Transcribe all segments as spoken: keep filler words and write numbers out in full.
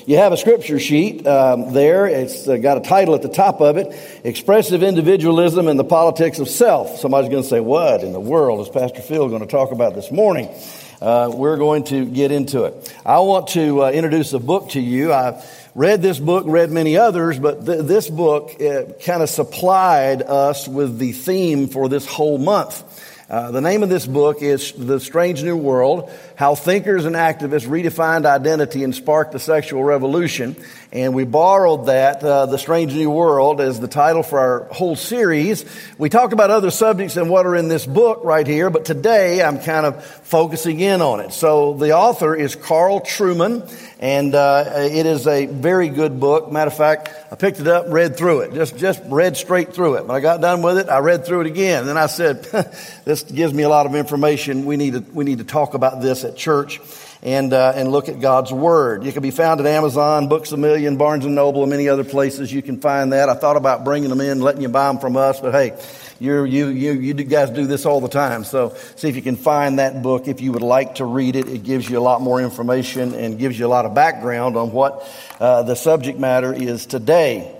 You have a scripture sheet um, there. It's uh, got a title at the top of it, Expressive Individualism and the Politics of Self. Somebody's going to say, what in the world is Pastor Phil going to talk about this morning? Uh, we're going to get into it. I want to uh, introduce a book to you. I've read this book, read many others, but th- this book uh, kind of supplied us with the theme for this whole month. Uh, the name of this book is The Strange New World, How Thinkers and Activists Redefined Identity and Sparked the Sexual Revolution. And we borrowed that, uh, The Strange New World, as the title for our whole series. We talked about other subjects than what are in this book right here, but today I'm kind of focusing in on it. So the author is Carl Trueman, and uh, it is a very good book. Matter of fact, I picked it up, read through it, just just read straight through it. When I got done with it, I read through it again. And then I said, this gives me a lot of information. We need to we need to talk about this at church and uh, and look at God's Word. You can be found at Amazon, Books A Million, Barnes and Noble, and many other places. You can find that. I thought about bringing them in, letting you buy them from us, but hey, you're, you you you guys do this all the time. So see if you can find that book if you would like to read it. It gives you a lot more information and gives you a lot of background on what uh, the subject matter is today.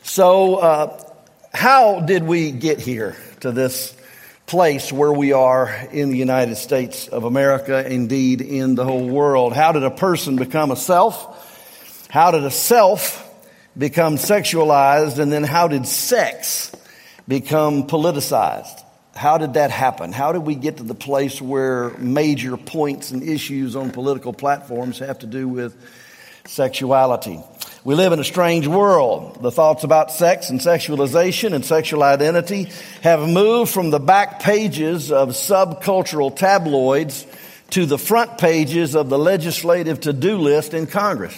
So uh, how did we get here to this place where we are in the United States of America, indeed in the whole world? How did a person become a self? How did a self become sexualized? And then how did sex become politicized? How did that happen? How did we get to the place where major points and issues on political platforms have to do with sexuality? We live in a strange world. The thoughts about sex and sexualization and sexual identity have moved from the back pages of subcultural tabloids to the front pages of the legislative to-do list in Congress.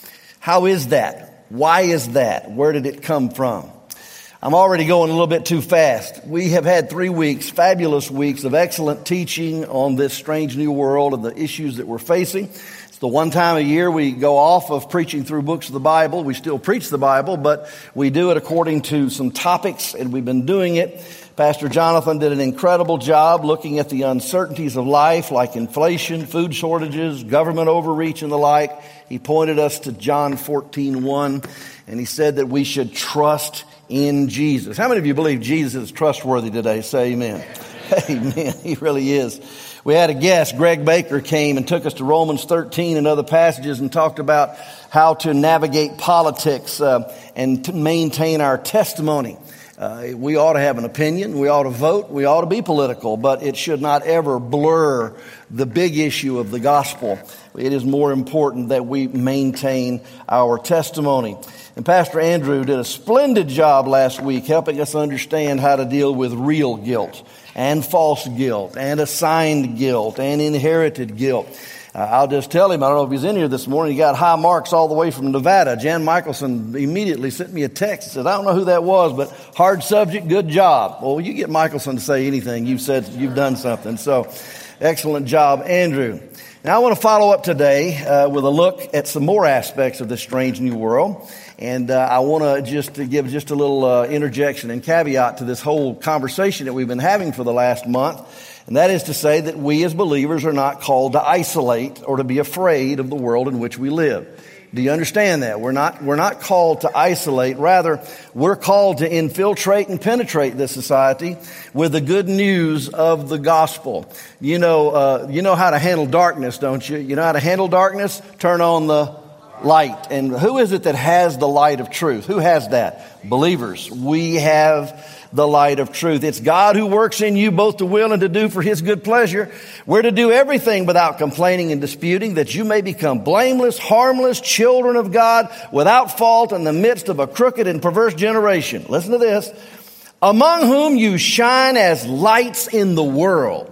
How is that? Why is that? Where did it come from? I'm already going a little bit too fast. We have had three weeks, fabulous weeks of excellent teaching on this strange new world and the issues that we're facing. It's the one time a year we go off of preaching through books of the Bible. We still preach the Bible, but we do it according to some topics, and we've been doing it. Pastor Jonathan did an incredible job looking at the uncertainties of life, like inflation, food shortages, government overreach, and the like. He pointed us to John fourteen one, and he said that we should trust in Jesus. How many of you believe Jesus is trustworthy today? Say amen. Amen. He really is. We had a guest, Greg Baker, came and took us to Romans thirteen and other passages and talked about how to navigate politics uh, and to maintain our testimony. Uh, we ought to have an opinion. We ought to vote. We ought to be political, but it should not ever blur the big issue of the gospel. It is more important that we maintain our testimony. And Pastor Andrew did a splendid job last week helping us understand how to deal with real guilt and false guilt and assigned guilt and inherited guilt. Uh, I'll just tell him, I don't know if he's in here this morning, he got high marks all the way from Nevada. Jan Michelson immediately sent me a text and said, I don't know who that was, but hard subject, good job. Well, you get Michelson to say anything, you've said you've done something. So excellent job, Andrew. Now I want to follow up today uh, with a look at some more aspects of this strange new world. And uh, I want to just to give just a little uh, interjection and caveat to this whole conversation that we've been having for the last month. And that is to say that we as believers are not called to isolate or to be afraid of the world in which we live. Do you understand that? We're not, we're not called to isolate. Rather, we're called to infiltrate and penetrate this society with the good news of the gospel. You know, uh, you know how to handle darkness, don't you? You know how to handle darkness? Turn on the light. And who is it that has the light of truth? Who has that? Believers. We have the light of truth. It's God who works in you both to will and to do for His good pleasure. We're to do everything without complaining and disputing, that you may become blameless, harmless children of God, without fault in the midst of a crooked and perverse generation. Listen to this. Among whom you shine as lights in the world.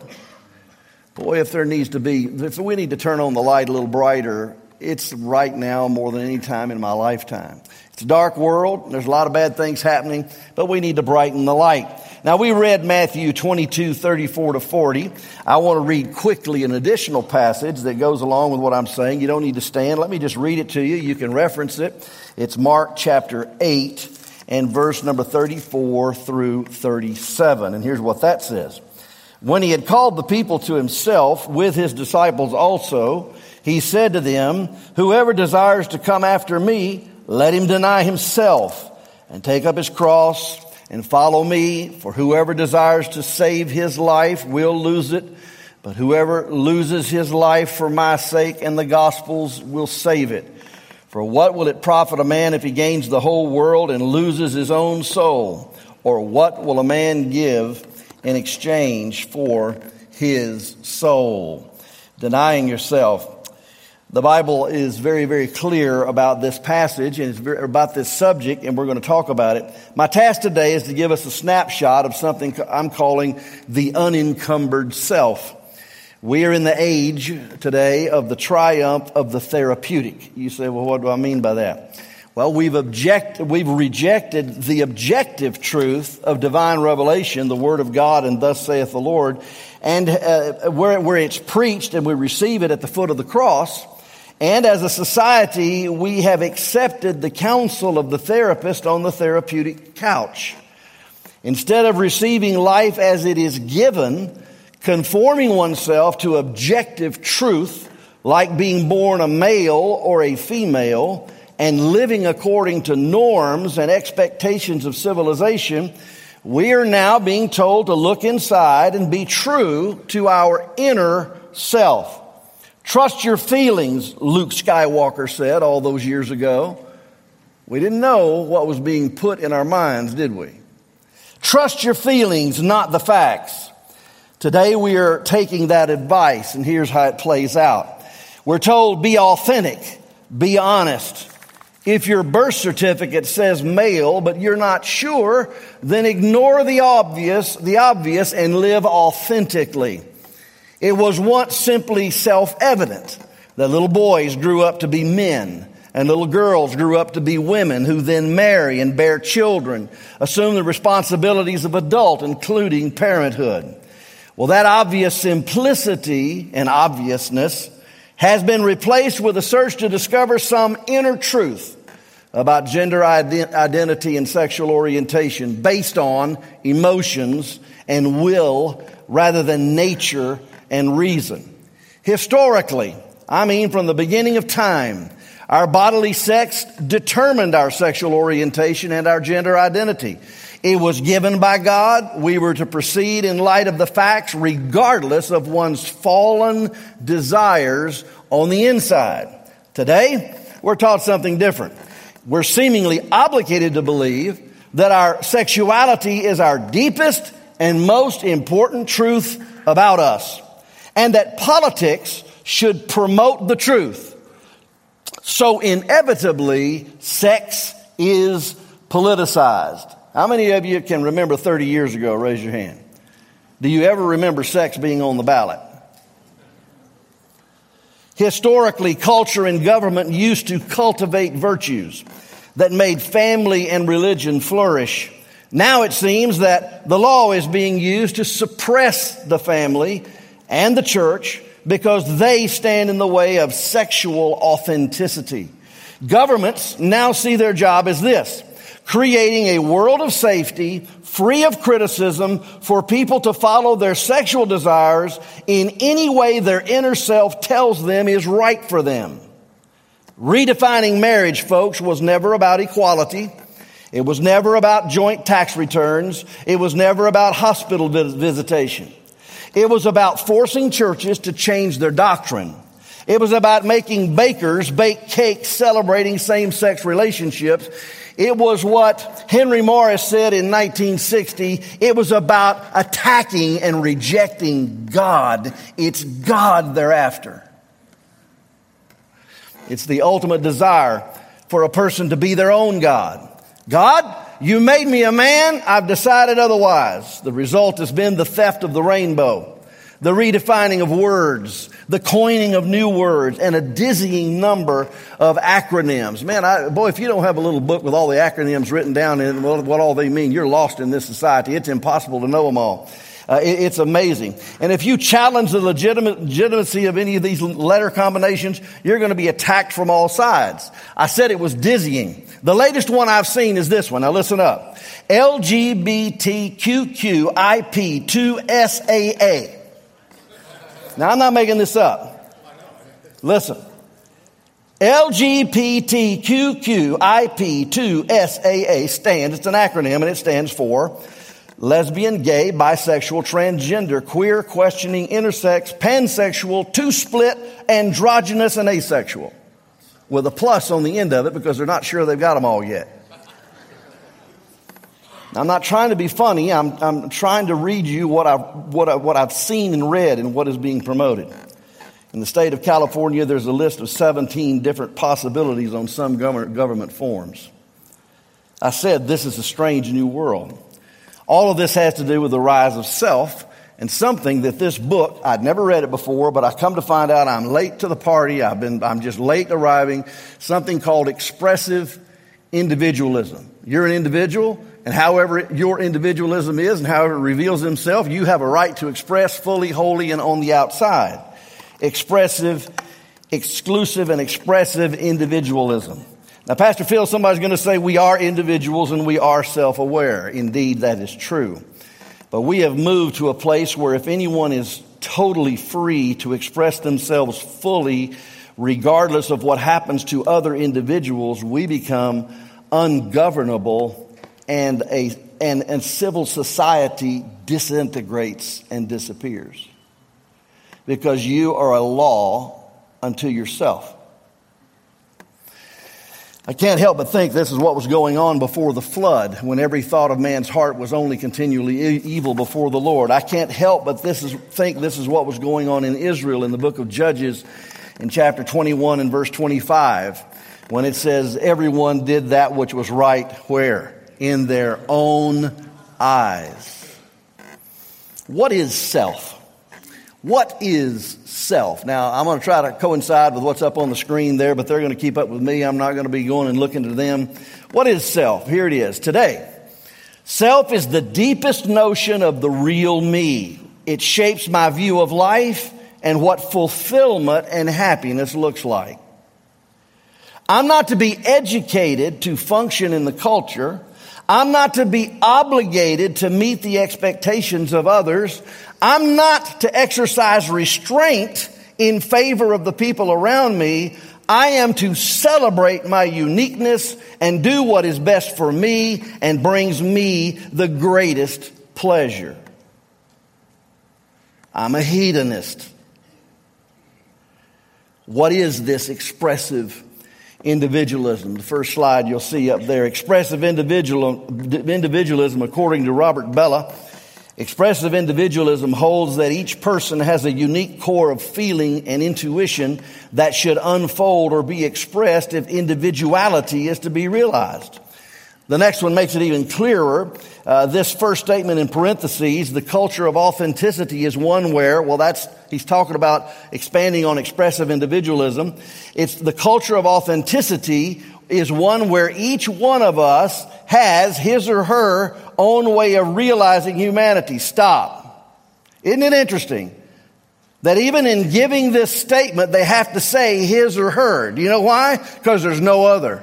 Boy, if there needs to be, if we need to turn on the light a little brighter, it's right now more than any time in my lifetime. It's a dark world. There's a lot of bad things happening, but we need to brighten the light. Now, we read Matthew twenty-two, thirty-four to forty. I want to read quickly an additional passage that goes along with what I'm saying. You don't need to stand. Let me just read it to you. You can reference it. It's Mark chapter eight and verse number thirty-four through thirty-seven. And here's what that says. When he had called the people to himself with his disciples also, He said to them, whoever desires to come after me, let him deny himself and take up his cross and follow me. For whoever desires to save his life will lose it. But whoever loses his life for my sake and the gospel's will save it. For what will it profit a man if he gains the whole world and loses his own soul? Or what will a man give in exchange for his soul? Denying yourself. The Bible is very, very clear about this passage and it's very, about this subject, and we're going to talk about it. My task today is to give us a snapshot of something I'm calling the unencumbered self. We are in the age today of the triumph of the therapeutic. You say, well, what do I mean by that? Well, we've object, we've rejected the objective truth of divine revelation, the Word of God, and thus saith the Lord, and uh, where, where it's preached and we receive it at the foot of the cross. And as a society, we have accepted the counsel of the therapist on the therapeutic couch. Instead of receiving life as it is given, conforming oneself to objective truth, like being born a male or a female, and living according to norms and expectations of civilization, we are now being told to look inside and be true to our inner self. Trust your feelings, Luke Skywalker said all those years ago. We didn't know what was being put in our minds, did we? Trust your feelings, not the facts. Today we are taking that advice, and here's how it plays out. We're told, be authentic, be honest. If your birth certificate says male, but you're not sure, then ignore the obvious, the obvious and live authentically. It was once simply self-evident that little boys grew up to be men and little girls grew up to be women who then marry and bear children, assume the responsibilities of adult, including parenthood. Well, that obvious simplicity and obviousness has been replaced with a search to discover some inner truth about gender ident- identity and sexual orientation based on emotions and will rather than nature and reason. Historically, I mean from the beginning of time, our bodily sex determined our sexual orientation and our gender identity. It was given by God. We were to proceed in light of the facts regardless of one's fallen desires on the inside. Today, we're taught something different. We're seemingly obligated to believe that our sexuality is our deepest and most important truth about us, and that politics should promote the truth. So inevitably, sex is politicized. How many of you can remember thirty years ago? Raise your hand. Do you ever remember sex being on the ballot? Historically, culture and government used to cultivate virtues that made family and religion flourish. Now it seems that the law is being used to suppress the family and the church because they stand in the way of sexual authenticity. Governments now see their job as this: creating a world of safety, free of criticism, for people to follow their sexual desires in any way their inner self tells them is right for them. Redefining marriage, folks, was never about equality. It was never about joint tax returns. It was never about hospital visitation. It was about forcing churches to change their doctrine. It was about making bakers bake cakes celebrating same-sex relationships. It was what Henry Morris said in nineteen sixty. It was about attacking and rejecting God. It's God they're after. It's the ultimate desire for a person to be their own God. God, you made me a man. I've decided otherwise. The result has been the theft of the rainbow, the redefining of words, the coining of new words, and a dizzying number of acronyms. Man, I, boy, if you don't have a little book with all the acronyms written down and what, what all they mean, you're lost in this society. It's impossible to know them all. Uh, it, it's amazing. And if you challenge the legitimate, legitimacy of any of these letter combinations, you're going to be attacked from all sides. I said it was dizzying. The latest one I've seen is this one. Now listen up. L G B T Q Q I P two S A A. Now I'm not making this up. Listen. L G B T Q Q I P two S A A stands, it's an acronym, and it stands for lesbian, gay, bisexual, transgender, queer, questioning, intersex, pansexual, two-split, androgynous, and asexual. With a plus on the end of it because they're not sure they've got them all yet. I'm not trying to be funny. I'm, I'm trying to read you what I've, what, I, what I've seen and read and what is being promoted. In the state of California, there's a list of seventeen different possibilities on some government, government forms. I said this is a strange new world. All of this has to do with the rise of self and something that this book, I'd never read it before, but I come to find out I'm late to the party. I've been, I'm just late arriving. Something called expressive individualism. You're an individual, and however your individualism is and however it reveals himself, you have a right to express fully, wholly, and on the outside. Expressive, exclusive, and expressive individualism. Now, Pastor Phil, somebody's going to say we are individuals and we are self-aware. Indeed, that is true. But we have moved to a place where if anyone is totally free to express themselves fully, regardless of what happens to other individuals, we become ungovernable and a and, and civil society disintegrates and disappears. Because you are a law unto yourself. I can't help but think this is what was going on before the flood, when every thought of man's heart was only continually e- evil before the Lord. I can't help but this is, think this is what was going on in Israel in the book of Judges in chapter twenty-one and verse twenty-five, when it says, everyone did that which was right, where? In their own eyes. What is self? What is self? Now, I'm going to try to coincide with what's up on the screen there, but they're going to keep up with me. I'm not going to be going and looking to them. What is self? Here it is. Today, self is the deepest notion of the real me. It shapes my view of life and what fulfillment and happiness looks like. I'm not to be educated to function in the culture. I'm not to be obligated to meet the expectations of others. I'm not to exercise restraint in favor of the people around me. I am to celebrate my uniqueness and do what is best for me and brings me the greatest pleasure. I'm a hedonist. What is this expressive individualism? The first slide you'll see up there. Expressive individual, individualism, according to Robert Bellah, expressive individualism holds that each person has a unique core of feeling and intuition that should unfold or be expressed if individuality is to be realized. The next one makes it even clearer. Uh, this first statement in parentheses, the culture of authenticity, is one where, well, that's, he's talking about expanding on expressive individualism. It's the culture of authenticity is one where each one of us has his or her own way of realizing humanity. Stop. Isn't it interesting that even in giving this statement, they have to say his or her? Do you know why? Because there's no other.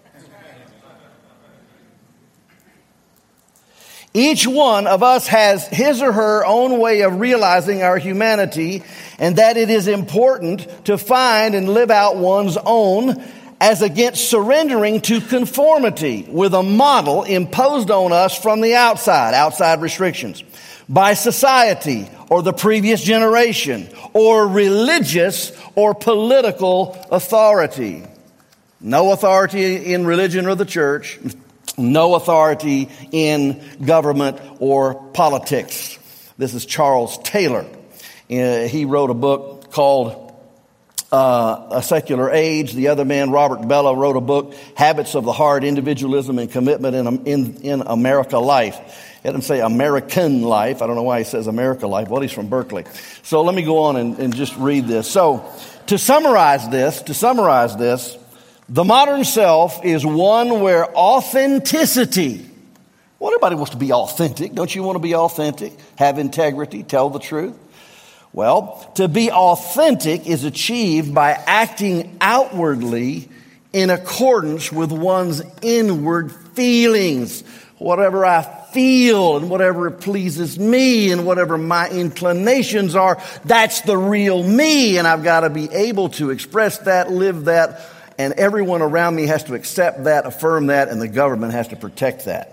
Each one of us has his or her own way of realizing our humanity, and that it is important to find and live out one's own as against surrendering to conformity with a model imposed on us from the outside, outside restrictions, by society or the previous generation or religious or political authority. No authority in religion or the church. No authority in government or politics. This is Charles Taylor. Uh, he wrote a book called uh, A Secular Age. The other man, Robert Bellah, wrote a book, Habits of the Heart, Individualism and Commitment in, in, in America Life. He didn't say American life. I don't know why he says America life. Well, he's from Berkeley. So let me go on and, and just read this. So to summarize this, to summarize this, the modern self is one where authenticity, well, everybody wants to be authentic. Don't you want to be authentic? Have integrity, tell the truth? Well, to be authentic is achieved by acting outwardly in accordance with one's inward feelings. Whatever I feel and whatever pleases me and whatever my inclinations are, that's the real me. And I've got to be able to express that, live that, and everyone around me has to accept that, affirm that, and the government has to protect that.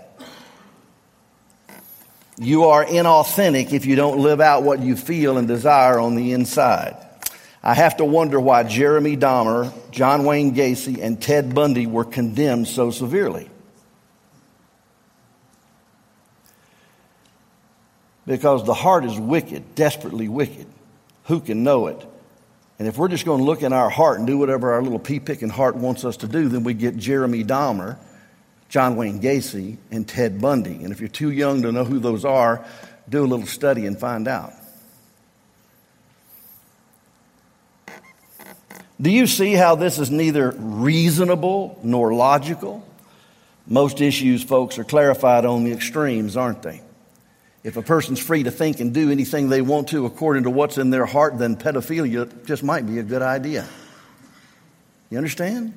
You are inauthentic if you don't live out what you feel and desire on the inside. I have to wonder why Jeremy Dahmer, John Wayne Gacy, and Ted Bundy were condemned so severely. Because the heart is wicked, desperately wicked. Who can know it? And if we're just going to look in our heart and do whatever our little pea-picking heart wants us to do, then we get Jeremy Dahmer, John Wayne Gacy, and Ted Bundy. And if you're too young to know who those are, do a little study and find out. Do you see how this is neither reasonable nor logical? Most issues, folks, are clarified on the extremes, aren't they? If a person's free to think and do anything they want to according to what's in their heart, then pedophilia just might be a good idea. You understand?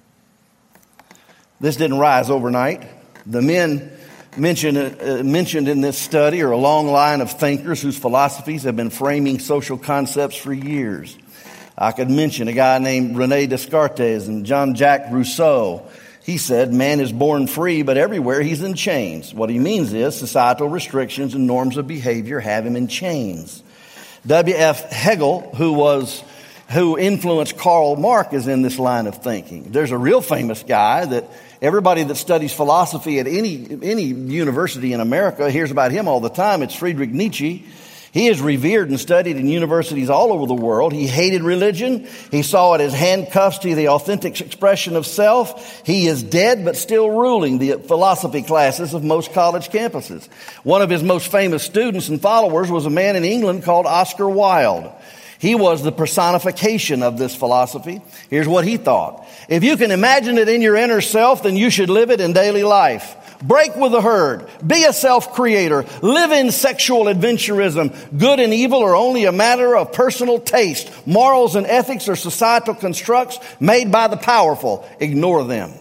This didn't rise overnight. The men mentioned, uh, mentioned in this study are a long line of thinkers whose philosophies have been framing social concepts for years. I could mention a guy named René Descartes and Jean-Jacques Rousseau. He said, man is born free, but everywhere he's in chains. What he means is societal restrictions and norms of behavior have him in chains. W F Hegel, who was who influenced Karl Marx, is in this line of thinking. There's a real famous guy that everybody that studies philosophy at any any university in America hears about him all the time. It's Friedrich Nietzsche. He is revered and studied in universities all over the world. He hated religion. He saw it as handcuffs to the authentic expression of self. He is dead but still ruling the philosophy classes of most college campuses. One of his most famous students and followers was a man in England called Oscar Wilde. He was the personification of this philosophy. Here's what he thought. If you can imagine it in your inner self, then you should live it in daily life. Break with the herd. Be a self-creator. Live in sexual adventurism. Good and evil are only a matter of personal taste. Morals and ethics are societal constructs made by the powerful. Ignore them.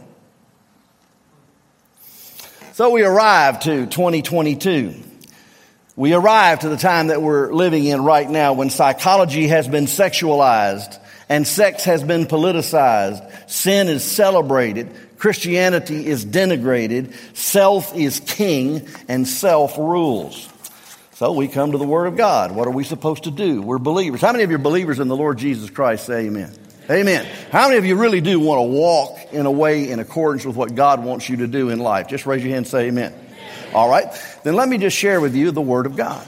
So we arrive to twenty twenty-two. We arrive to the time that we're living in right now when psychology has been sexualized and sex has been politicized. Sin is celebrated. Christianity is denigrated. Self is king and self rules. So we come to the Word of God. What are we supposed to do? We're believers. How many of you are believers in the Lord Jesus Christ? Say amen. Amen. How many of you really do want to walk in a way in accordance with what God wants you to do in life? Just raise your hand and say amen. All right. Then let me just share with you the Word of God.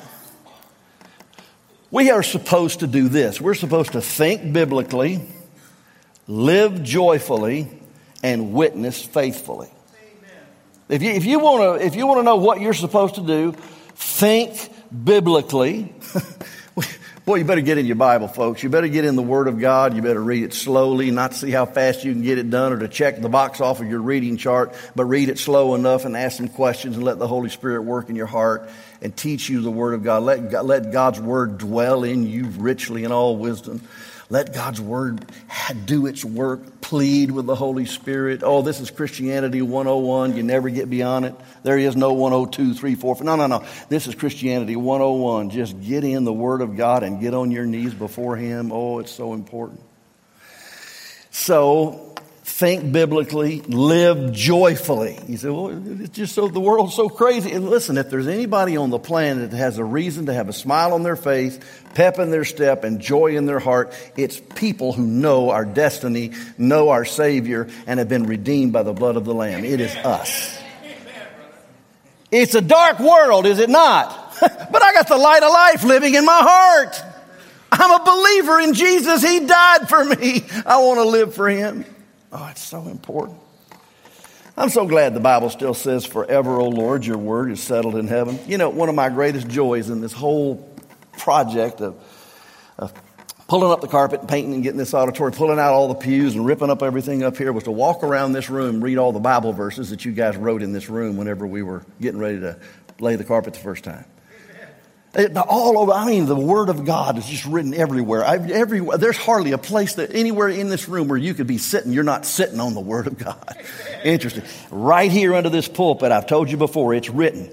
We are supposed to do this. We're supposed to think biblically, live joyfully, and witness faithfully. Amen. If you, if you want to, if you want to know what you're supposed to do, think biblically. Boy, you better get in your Bible, folks. You better get in the Word of God. You better read it slowly, not to see how fast you can get it done or to check the box off of your reading chart, but read it slow enough and ask some questions and let the Holy Spirit work in your heart and teach you the Word of God. Let, God, let God's Word dwell in you richly in all wisdom. Let God's Word do its work. Plead with the Holy Spirit. Oh, this is Christianity one oh one. You never get beyond it. There is no one oh two, three, four. No, no, no. This is Christianity one oh one. Just get in the Word of God and get on your knees before Him. Oh, it's so important. So, think biblically, live joyfully. You say, well, it's just so, the world's so crazy. And listen, if there's anybody on the planet that has a reason to have a smile on their face, pep in their step, and joy in their heart, it's people who know our destiny, know our Savior, and have been redeemed by the blood of the Lamb. It is us. It's a dark world, is it not? But I got the light of life living in my heart. I'm a believer in Jesus. He died for me. I want to live for Him. Oh, it's so important. I'm so glad the Bible still says, forever, O Lord, your word is settled in heaven. You know, one of my greatest joys in this whole project of, of pulling up the carpet and painting and getting this auditorium, pulling out all the pews and ripping up everything up here was to walk around this room, read all the Bible verses that you guys wrote in this room whenever we were getting ready to lay the carpet the first time. It, all over, I mean, the Word of God is just written everywhere. I, everywhere. There's hardly a place that anywhere in this room where you could be sitting, you're not sitting on the Word of God. Interesting. Right here under this pulpit, I've told you before, it's written.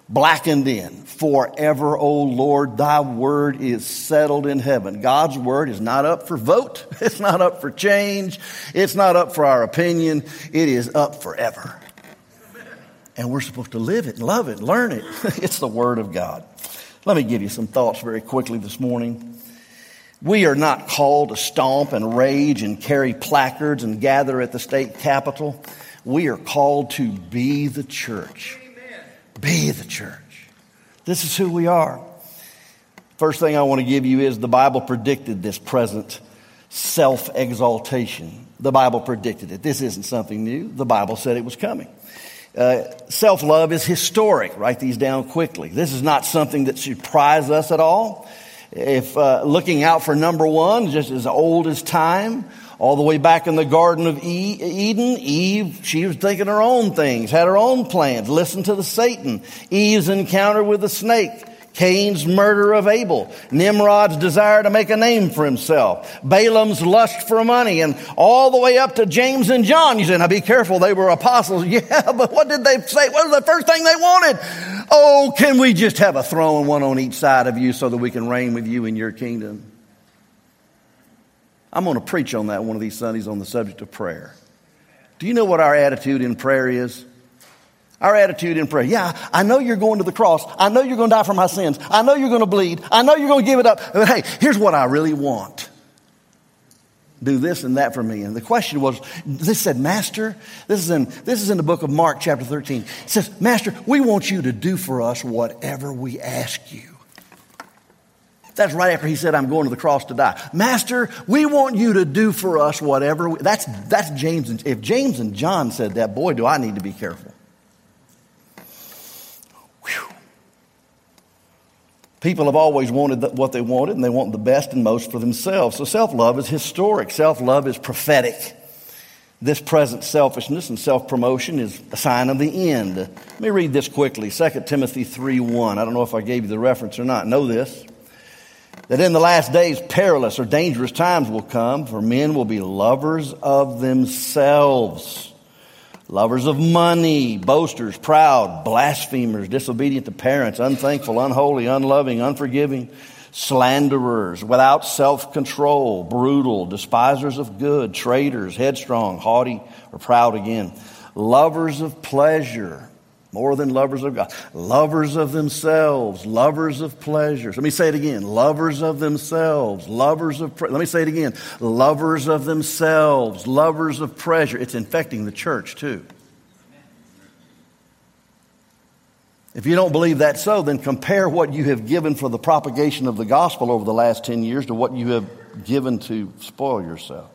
blackened in. Forever, O Lord, thy word is settled in heaven. God's word is not up for vote. It's not up for change. It's not up for our opinion. It is up forever. And we're supposed to live it, love it, learn it. It's the word of God. Let me give you some thoughts very quickly this morning. We are not called to stomp and rage and carry placards and gather at the state capitol. We are called to be the church. Amen. Be the church. This is who we are. First thing I want to give you is the Bible predicted this present self-exaltation. The Bible predicted it. This isn't something new. The Bible said it was coming. Uh, self-love is historic. Write these down quickly. This is not something that should surprise us at all. If uh, looking out for number one, just as old as time, all the way back in the Garden of Eden, Eve, she was thinking her own things, had her own plans, listened to the Satan. Eve's encounter with the snake, Cain's murder of Abel, Nimrod's desire to make a name for himself, Balaam's lust for money, and all the way up to James and John. You say, now be careful, they were apostles. Yeah, but what did they say? What was the first thing they wanted? Oh, can we just have a throne, one on each side of you, so that we can reign with you in your kingdom? I'm going to preach on that one of these Sundays on the subject of prayer. Do you know what our attitude in prayer is? Our attitude in prayer. Yeah, I know you're going to the cross. I know you're going to die for my sins. I know you're going to bleed. I know you're going to give it up. But hey, here's what I really want. Do this and that for me. And the question was, this said, Master, this is in, this is in the book of Mark chapter thirteen. It says, Master, we want you to do for us whatever we ask you. That's right after he said, I'm going to the cross to die. Master, we want you to do for us whatever. We, that's, that's James. And, if James and John said that, boy, do I need to be careful. Whew. People have always wanted what they wanted, and they want the best and most for themselves. So self-love is historic. Self-love is prophetic. This present selfishness and self-promotion is a sign of the end. Let me read this quickly. Second Timothy three one. I don't know if I gave you the reference or not. Know this. That in the last days perilous or dangerous times will come, for men will be lovers of themselves, lovers of money, boasters, proud, blasphemers, disobedient to parents, unthankful, unholy, unloving, unforgiving, slanderers, without self-control, brutal, despisers of good, traitors, headstrong, haughty, or proud again, lovers of pleasure more than lovers of God, lovers of themselves, lovers of pleasures. Let me say it again. Lovers of themselves, lovers of, pre- let me say it again. Lovers of themselves, lovers of pleasure. It's infecting the church too. If you don't believe that's so, then compare what you have given for the propagation of the gospel over the last ten years to what you have given to spoil yourself,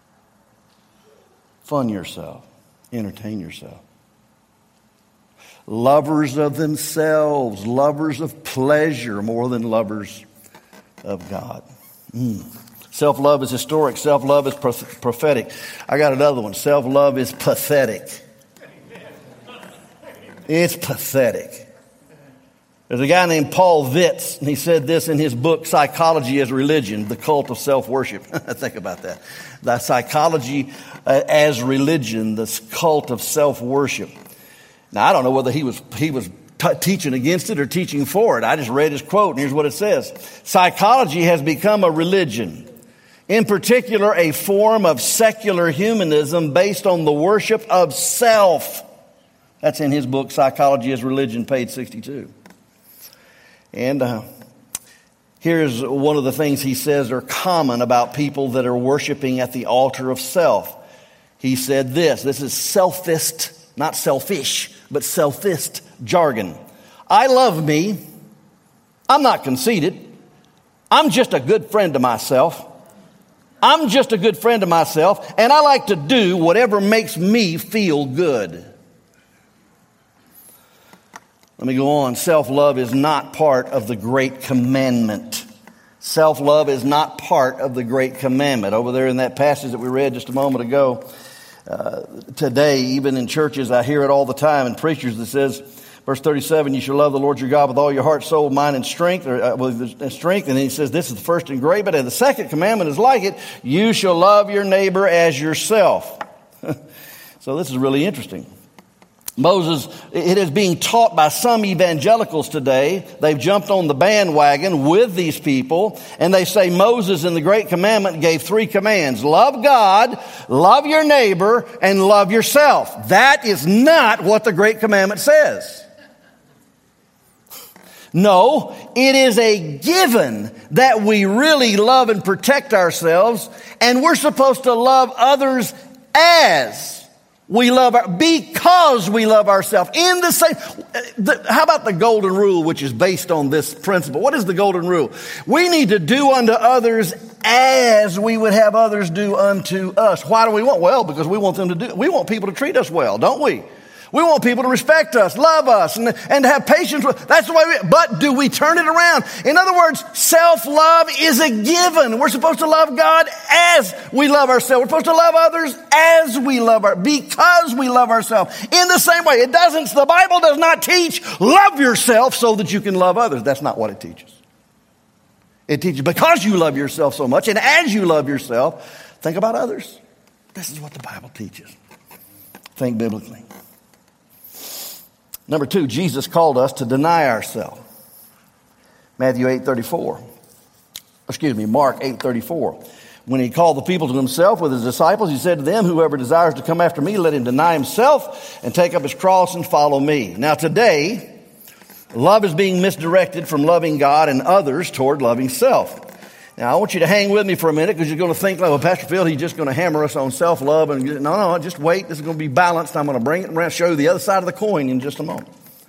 fun yourself, entertain yourself. Lovers of themselves, lovers of pleasure more than lovers of God. Mm. Self-love is historic. Self-love is prophetic. I got another one. Self-love is pathetic. It's pathetic. There's a guy named Paul Vitz, and he said this in his book, Psychology as Religion, The Cult of Self-Worship. Think about that. The psychology uh, as religion, the cult of self-worship. Now, I don't know whether he was he was t- teaching against it or teaching for it. I just read his quote, and here's what it says. Psychology has become a religion, in particular a form of secular humanism based on the worship of self. That's in his book, Psychology as Religion, page sixty-two. And uh, here's one of the things he says are common about people that are worshiping at the altar of self. He said this, this is selfist, not selfish, but selfist jargon. I love me. I'm not conceited. I'm just a good friend to myself. I'm just a good friend to myself, and I like to do whatever makes me feel good. Let me go on. Self-love is not part of the great commandment. Self-love is not part of the great commandment. Over there in that passage that we read just a moment ago, uh, today, even in churches, I hear it all the time in preachers that says, verse thirty-seven, you shall love the Lord your God with all your heart, soul, mind, and strength. Or, uh, with strength. And then he says, this is the first and great, and the second commandment is like it. You shall love your neighbor as yourself. So this is really interesting. Moses, it is being taught by some evangelicals today. They've jumped on the bandwagon with these people, and they say Moses in the Great Commandment gave three commands: love God, love your neighbor, and love yourself. That is not what the Great Commandment says. No, it is a given that we really love and protect ourselves, and we're supposed to love others as we love our, because we love ourselves. In the same, the, how about the golden rule, which is based on this principle? What is the golden rule? We need to do unto others as we would have others do unto us. Why do we want? Well, because we want them to do, we want people to treat us well, don't we? We want people to respect us, love us, and, and to have patience with. That's the way we, but do we turn it around? In other words, self-love is a given. We're supposed to love God as we love ourselves. We're supposed to love others as we love our, because we love ourselves. In the same way, it doesn't, the Bible does not teach love yourself so that you can love others. That's not what it teaches. It teaches because you love yourself so much, and as you love yourself, think about others. This is what the Bible teaches. Think biblically. Number two, Jesus called us to deny ourselves. Matthew eight thirty-four. Excuse me, Mark eight thirty-four. When he called the people to himself with his disciples, he said to them, whoever desires to come after me, let him deny himself and take up his cross and follow me. Now today, love is being misdirected from loving God and others toward loving self. Now, I want you to hang with me for a minute, because you're going to think, well, Pastor Phil, he's just going to hammer us on self-love. And no, no, just wait. This is going to be balanced. I'm going to bring it around, show you the other side of the coin in just a moment.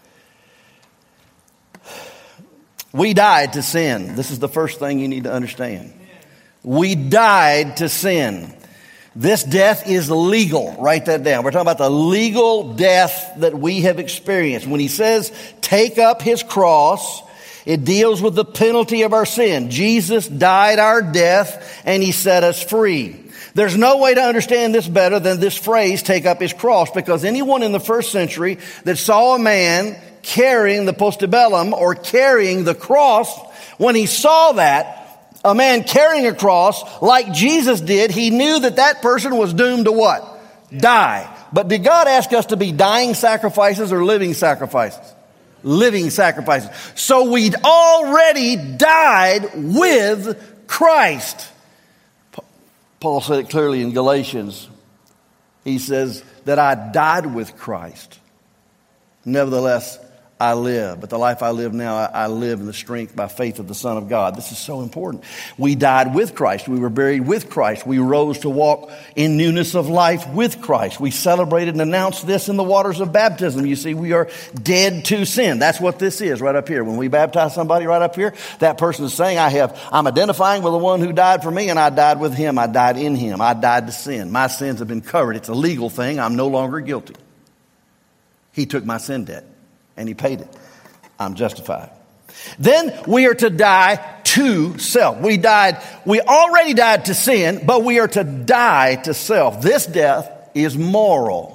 We died to sin. This is the first thing you need to understand. We died to sin. This death is legal. Write that down. We're talking about the legal death that we have experienced. When he says, take up his cross, it deals with the penalty of our sin. Jesus died our death, and he set us free. There's no way to understand this better than this phrase, take up his cross, because anyone in the first century that saw a man carrying the postebellum or carrying the cross, when he saw that, a man carrying a cross like Jesus did, he knew that that person was doomed to what? Die. But did God ask us to be dying sacrifices or living sacrifices? Living sacrifices. So we'd already died with Christ. Paul said it clearly in Galatians. He says that I died with Christ. Nevertheless, I live. But the life I live now, I live in the strength by faith of the Son of God. This is so important. We died with Christ. We were buried with Christ. We rose to walk in newness of life with Christ. We celebrated and announced this in the waters of baptism. You see, we are dead to sin. That's what this is right up here. When we baptize somebody right up here, that person is saying, I have, I'm identifying with the one who died for me, and I died with him. I died in him. I died to sin. My sins have been covered. It's a legal thing. I'm no longer guilty. He took my sin debt, and he paid it. I'm justified. Then we are to die to self. We died, we already died to sin, but we are to die to self. This death is moral.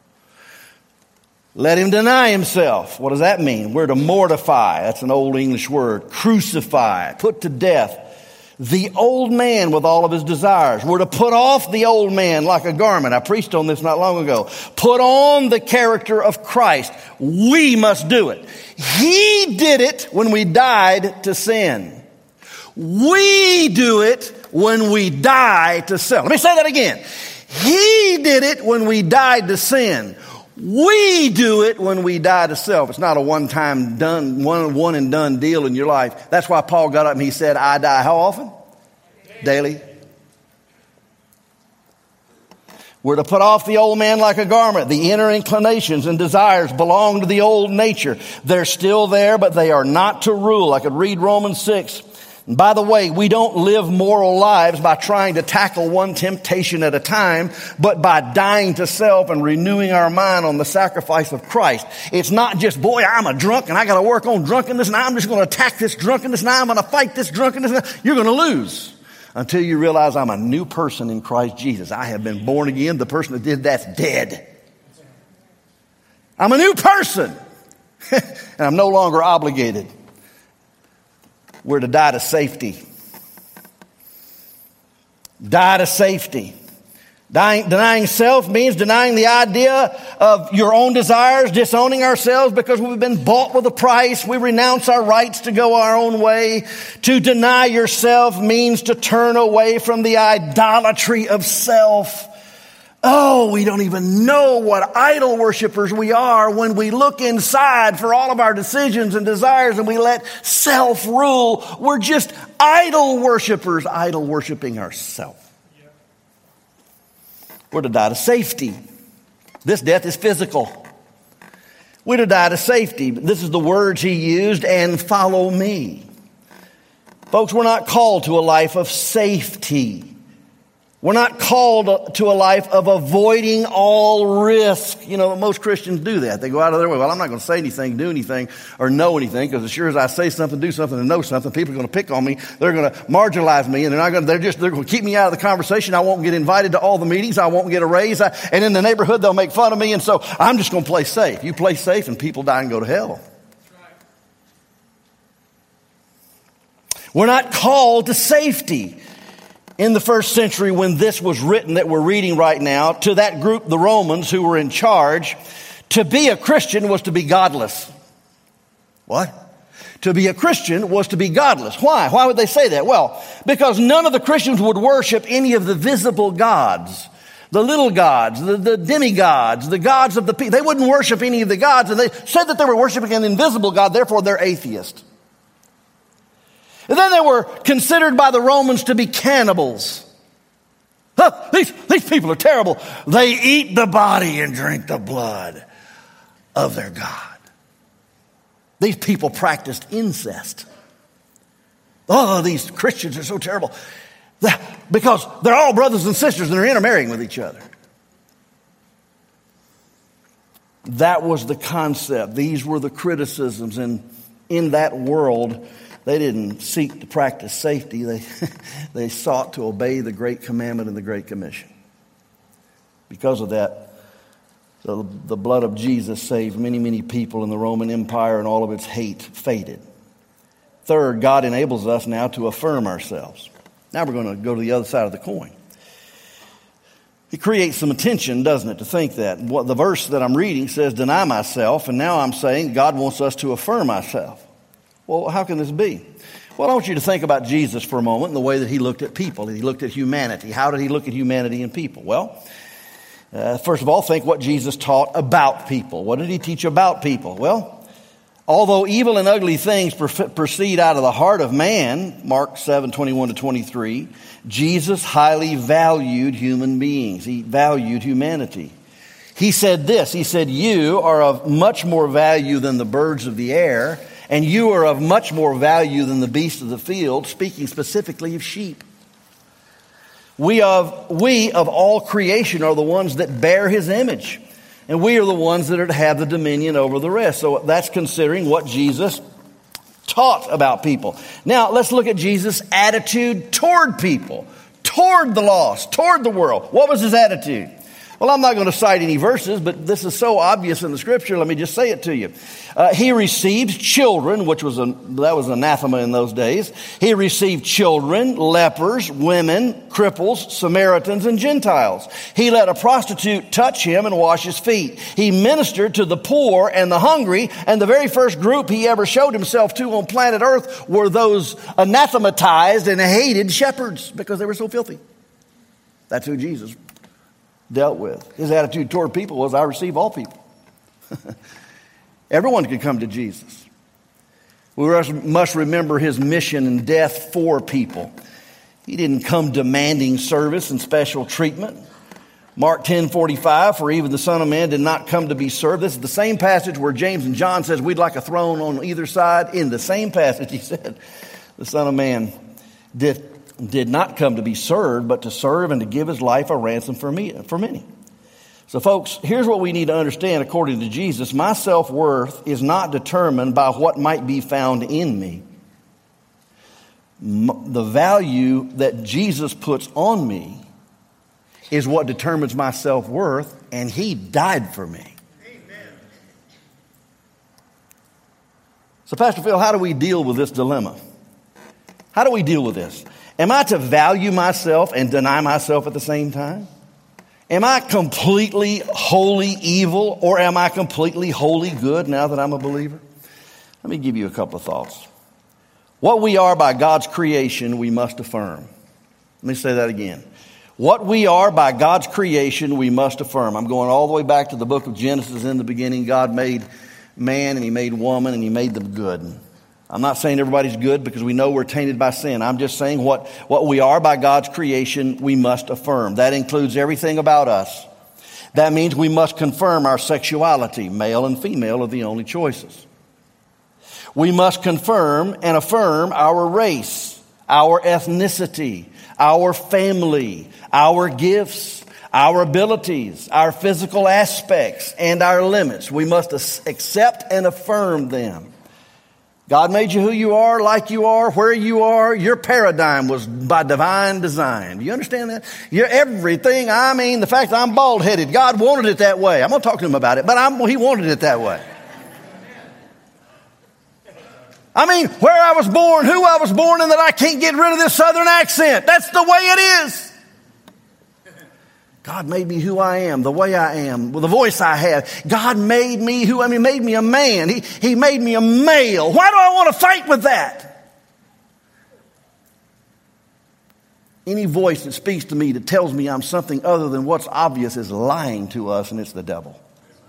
Let him deny himself. What does that mean? We're to mortify. That's an old English word. Crucify. Put to death the old man with all of his desires. We're to put off the old man like a garment. I preached on this not long ago. Put on the character of Christ. We must do it. He did it when we died to sin. We do it when we die to self. Let me say that again. He did it when we died to sin. We do it when we die to self. It's not a one-time done, one, one and done deal in your life. That's why Paul got up and he said, I die how often? Daily. We're to put off the old man like a garment. The inner inclinations and desires belong to the old nature. They're still there, but they are not to rule. I could read Romans six. And by the way, we don't live moral lives by trying to tackle one temptation at a time, but by dying to self and renewing our mind on the sacrifice of Christ. It's not just, boy, I'm a drunk and I got to work on drunkenness, and I'm just going to attack this drunkenness, and I'm going to fight this drunkenness. You're going to lose until you realize I'm a new person in Christ Jesus. I have been born again. The person that did that's dead. I'm a new person, and I'm no longer obligated. We're to die to safety. Die to safety. Dying, denying self means denying the idea of your own desires, disowning ourselves because we've been bought with a price. We renounce our rights to go our own way. To deny yourself means to turn away from the idolatry of self. Oh, we don't even know what idol worshipers we are when we look inside for all of our decisions and desires and we let self rule. We're just idol worshipers, idol worshiping ourselves. We're to die to safety. This death is physical. We're to die to safety. This is the words he used, and follow me. Folks, we're not called to a life of safety. We're not called to a life of avoiding all risk. You know, most Christians do that. They go out of their way. Well, I'm not going to say anything, do anything, or know anything, because as sure as I say something, do something, and know something, people are going to pick on me. They're going to marginalize me, and they're not going to, they're just, they're going to keep me out of the conversation. I won't get invited to all the meetings. I won't get a raise. I, and in the neighborhood, they'll make fun of me, and so I'm just going to play safe. You play safe, and people die and go to hell. We're not called to safety. In the first century, when this was written that we're reading right now, to that group, the Romans, who were in charge, to be a Christian was to be godless. What? To be a Christian was to be godless. Why? Why would they say that? Well, because none of the Christians would worship any of the visible gods. The little gods, the, the demigods, the gods of the people. They wouldn't worship any of the gods, and they said that they were worshiping an invisible God, therefore they're atheists. And then they were considered by the Romans to be cannibals. Huh, these, these people are terrible. They eat the body and drink the blood of their God. These people practiced incest. Oh, these Christians are so terrible. Because they're all brothers and sisters and they're intermarrying with each other. That was the concept. These were the criticisms. And in that world, they didn't seek to practice safety. They, they sought to obey the Great Commandment and the Great Commission. Because of that, the, the blood of Jesus saved many, many people in the Roman Empire, and all of its hate faded. Third, God enables us now to affirm ourselves. Now we're going to go to the other side of the coin. It creates some attention, doesn't it, to think that. What the verse that I'm reading says, deny myself, and now I'm saying God wants us to affirm ourselves. Well, how can this be? Well, I want you to think about Jesus for a moment and the way that he looked at people. He looked at humanity. How did he look at humanity and people? Well, uh, first of all, think what Jesus taught about people. What did he teach about people? Well, although evil and ugly things proceed out of the heart of man, Mark seven, twenty-one to twenty-three, Jesus highly valued human beings. He valued humanity. He said this, he said, you are of much more value than the birds of the air, and you are of much more value than the beasts of the field, speaking specifically of sheep. We of, we of all creation are the ones that bear his image. And we are the ones that are to have the dominion over the rest. So that's considering what Jesus taught about people. Now, let's look at Jesus' attitude toward people, toward the lost, toward the world. What was his attitude? Well, I'm not going to cite any verses, but this is so obvious in the scripture. Let me just say it to you. Uh, he received children, which was a, that was anathema in those days. He received children, lepers, women, cripples, Samaritans, and Gentiles. He let a prostitute touch him and wash his feet. He ministered to the poor and the hungry, and the very first group he ever showed himself to on planet Earth were those anathematized and hated shepherds because they were so filthy. That's who Jesus dealt with. His attitude toward people was, I receive all people. Everyone could come to Jesus. We must remember his mission and death for people. He didn't come demanding service and special treatment. Mark ten forty-five, for even the Son of Man did not come to be served. This is the same passage where James and John says we'd like a throne on either side. In the same passage, he said, the Son of Man did did not come to be served, but to serve and to give his life a ransom for me, for many. So folks, here's what we need to understand according to Jesus. My self-worth is not determined by what might be found in me. The value that Jesus puts on me is what determines my self-worth, and he died for me. Amen. So Pastor Phil, how do we deal with this dilemma? How do we deal with this? Am I to value myself and deny myself at the same time? Am I completely wholly evil, or am I completely wholly good now that I'm a believer? Let me give you a couple of thoughts. What we are by God's creation, we must affirm. Let me say that again. What we are by God's creation, we must affirm. I'm going all the way back to the book of Genesis. In the beginning, God made man and he made woman and he made them good. I'm not saying everybody's good because we know we're tainted by sin. I'm just saying what, what we are by God's creation, we must affirm. That includes everything about us. That means we must confirm our sexuality. Male and female are the only choices. We must confirm and affirm our race, our ethnicity, our family, our gifts, our abilities, our physical aspects, and our limits. We must accept and affirm them. God made you who you are, like you are, where you are. Your paradigm was by divine design. Do you understand that? You're everything. I mean, the fact that I'm bald-headed, God wanted it that way. I'm going to talk to him about it, but I'm, he wanted it that way. I mean, where I was born, who I was born in, that I can't get rid of this southern accent. That's the way it is. God made me who I am, the way I am, with the voice I have. God made me who, I mean, made me a man. He, he made me a male. Why do I want to fight with that? Any voice that speaks to me that tells me I'm something other than what's obvious is lying to us, and it's the devil.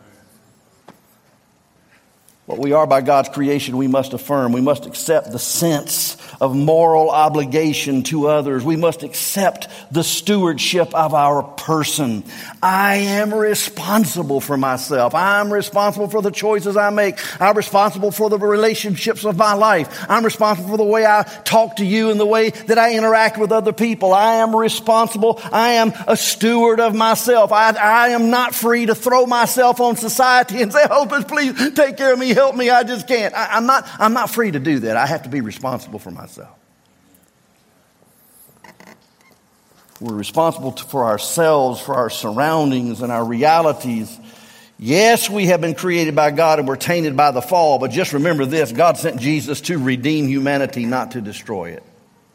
What we are by God's creation, we must affirm. We must accept the sense of moral obligation to others. We must accept the stewardship of our person. I am responsible for myself. I'm responsible for the choices I make. I'm responsible for the relationships of my life. I'm responsible for the way I talk to you and the way that I interact with other people. I am responsible. I am a steward of myself. I, I am not free to throw myself on society and say, oh, please take care of me, help me. I just can't. I, I'm not, I'm not free to do that. I have to be responsible for myself. We're responsible for ourselves, for our surroundings and our realities. Yes, we have been created by God and we're tainted by the fall, but just remember this, God sent Jesus to redeem humanity, not to destroy it.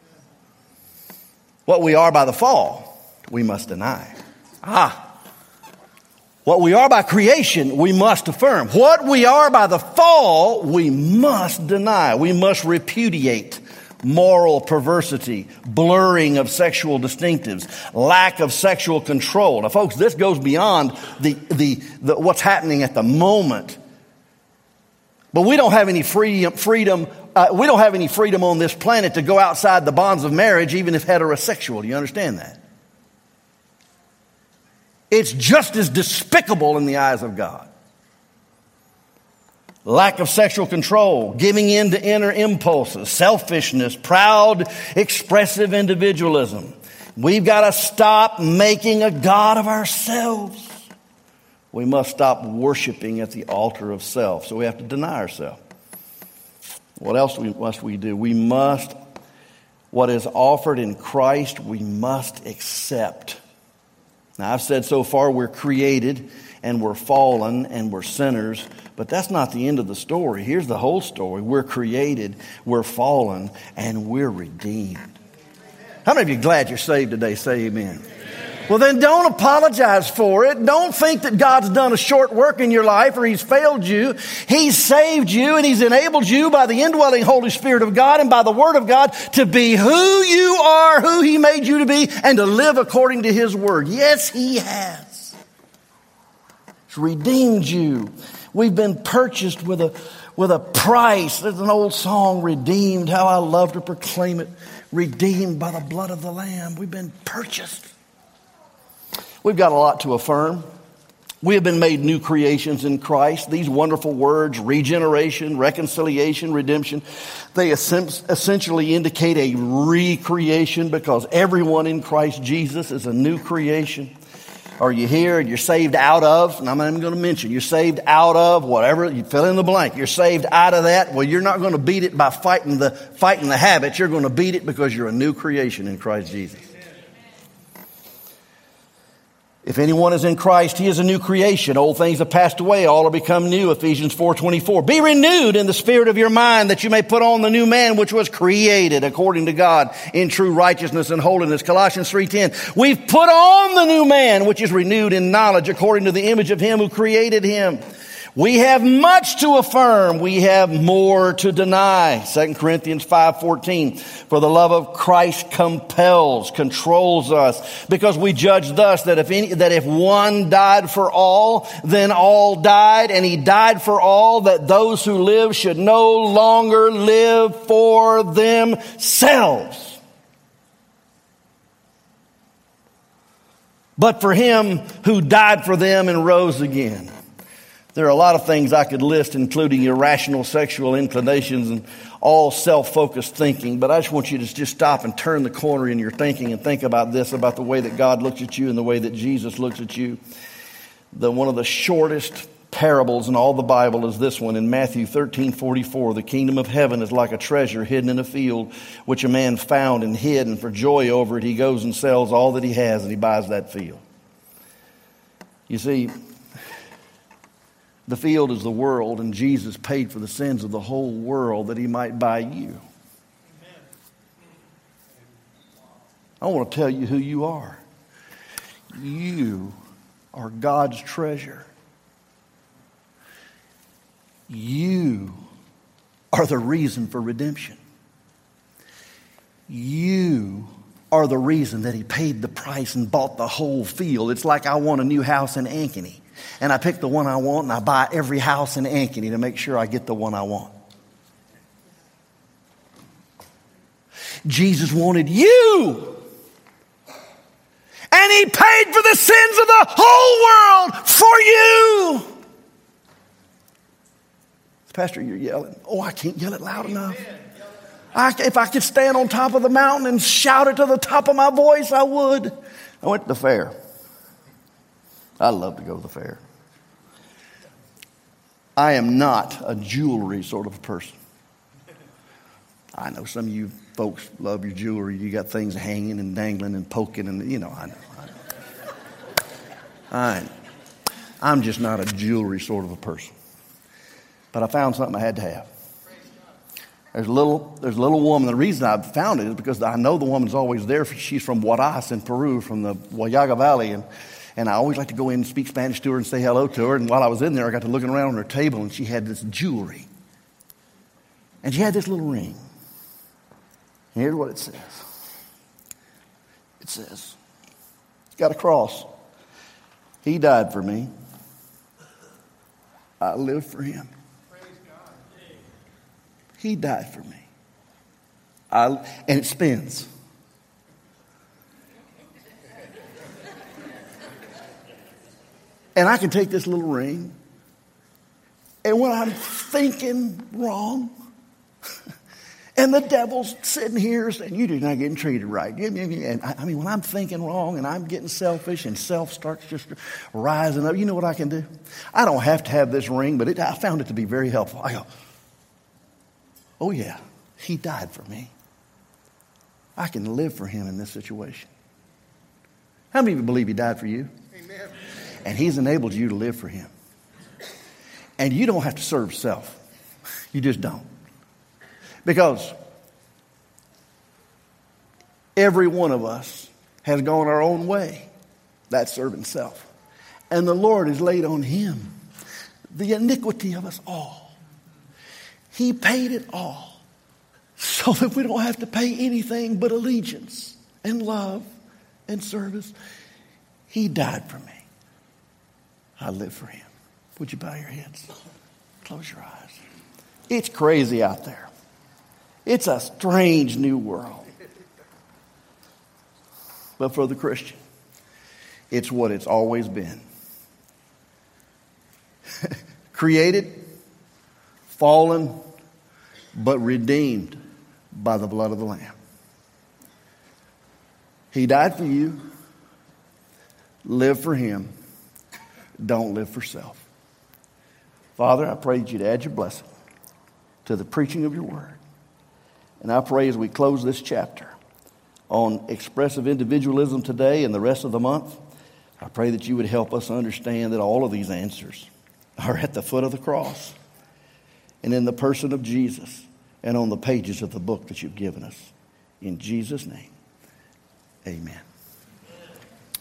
What we are by the fall, we must deny. Ah, what we are by creation, we must affirm. What we are by the fall, we must deny. We must repudiate. Moral perversity, blurring of sexual distinctives, lack of sexual control. Now, folks, this goes beyond the, the, the what's happening at the moment. But we don't have any freedom. freedom uh, we don't have any freedom on this planet to go outside the bonds of marriage, even if heterosexual. Do you understand that? It's just as despicable in the eyes of God. Lack of sexual control, giving in to inner impulses, selfishness, proud, expressive individualism. We've got to stop making a god of ourselves. We must stop worshiping at the altar of self. So we have to deny ourselves. What else must we do? We must, what is offered in Christ, we must accept. Now, I've said so far we're created and we're fallen and we're sinners. But that's not the end of the story. Here's the whole story. We're created, we're fallen, and we're redeemed. How many of you are glad you're saved today? Say amen. Amen. Well, then don't apologize for it. Don't think that God's done a short work in your life or he's failed you. He's saved you and he's enabled you by the indwelling Holy Spirit of God and by the Word of God to be who you are, who he made you to be, and to live according to his Word. Yes, he has. He's redeemed you. We've been purchased with a with a price. There's an old song, Redeemed. How I love to proclaim it. Redeemed by the blood of the Lamb. We've been purchased. We've got a lot to affirm. We have been made new creations in Christ. These wonderful words, regeneration, reconciliation, redemption, they essentially indicate a recreation because everyone in Christ Jesus is a new creation. Are you here and you're saved out of, and I'm not even going to mention, you're saved out of whatever, you fill in the blank. You're saved out of that. Well, you're not going to beat it by fighting the, fighting the habits. You're going to beat it because you're a new creation in Christ Jesus. If anyone is in Christ, he is a new creation. Old things have passed away. All are become new. Ephesians four twenty-four. Be renewed in the spirit of your mind, that you may put on the new man which was created according to God in true righteousness and holiness. Colossians three ten. We've put on the new man which is renewed in knowledge according to the image of him who created him. We have much to affirm. We have more to deny. Second Corinthians five fourteen. For the love of Christ compels, controls us, because we judge thus that if any, that if one died for all, then all died, and he died for all, that those who live should no longer live for themselves, but for him who died for them and rose again. There are a lot of things I could list, including irrational sexual inclinations and all self-focused thinking. But I just want you to just stop and turn the corner in your thinking and think about this, about the way that God looks at you and the way that Jesus looks at you. The, one of the shortest parables in all the Bible is this one in Matthew thirteen forty-four. The kingdom of heaven is like a treasure hidden in a field, which a man found and hid, and for joy over it he goes and sells all that he has and he buys that field. You see, the field is the world, and Jesus paid for the sins of the whole world that he might buy you. I want to tell you who you are. You are God's treasure. You are the reason for redemption. You are the reason that he paid the price and bought the whole field. It's like I want a new house in Ankeny, and I pick the one I want, and I buy every house in Ankeny to make sure I get the one I want. Jesus wanted you, and he paid for the sins of the whole world for you. Pastor, you're yelling. Oh, I can't yell it loud enough. I, if I could stand on top of the mountain and shout it to the top of my voice, I would. I went to the fair. I love to go to the fair. I am not a jewelry sort of a person. I know some of you folks love your jewelry. You got things hanging and dangling and poking, and you know, I know. I know. I know. I'm just not a jewelry sort of a person. But I found something I had to have. There's a little, there's a little woman. The reason I found it is because I know the woman's always there. She's from Huaraz in Peru, from the Huallaga Valley. And, and I always like to go in and speak Spanish to her and say hello to her. And while I was in there, I got to looking around on her table, and she had this jewelry. And she had this little ring. And here's what it says. It says, it's got a cross. He died for me. I live for him. He died for me. I, and it spins. And I can take this little ring, and when I'm thinking wrong, and the devil's sitting here saying, you're not getting treated right. And I, I mean, when I'm thinking wrong and I'm getting selfish and self starts just rising up, you know what I can do? I don't have to have this ring, but it, I found it to be very helpful. I go, oh yeah, he died for me. I can live for him in this situation. How many of you believe he died for you? Amen. And he's enabled you to live for him. And you don't have to serve self. You just don't. Because every one of us has gone our own way. That's serving self. And the Lord has laid on him the iniquity of us all. He paid it all so that we don't have to pay anything but allegiance and love and service. He died for me. I live for him. Would you bow your heads? Close your eyes. It's crazy out there. It's a strange new world. But for the Christian, it's what it's always been. Created, fallen, but redeemed by the blood of the Lamb. He died for you. Live for him. Don't live for self. Father, I pray that you'd add your blessing to the preaching of your word. And I pray as we close this chapter on expressive individualism today and the rest of the month, I pray that you would help us understand that all of these answers are at the foot of the cross and in the person of Jesus and on the pages of the book that you've given us. In Jesus' name, amen.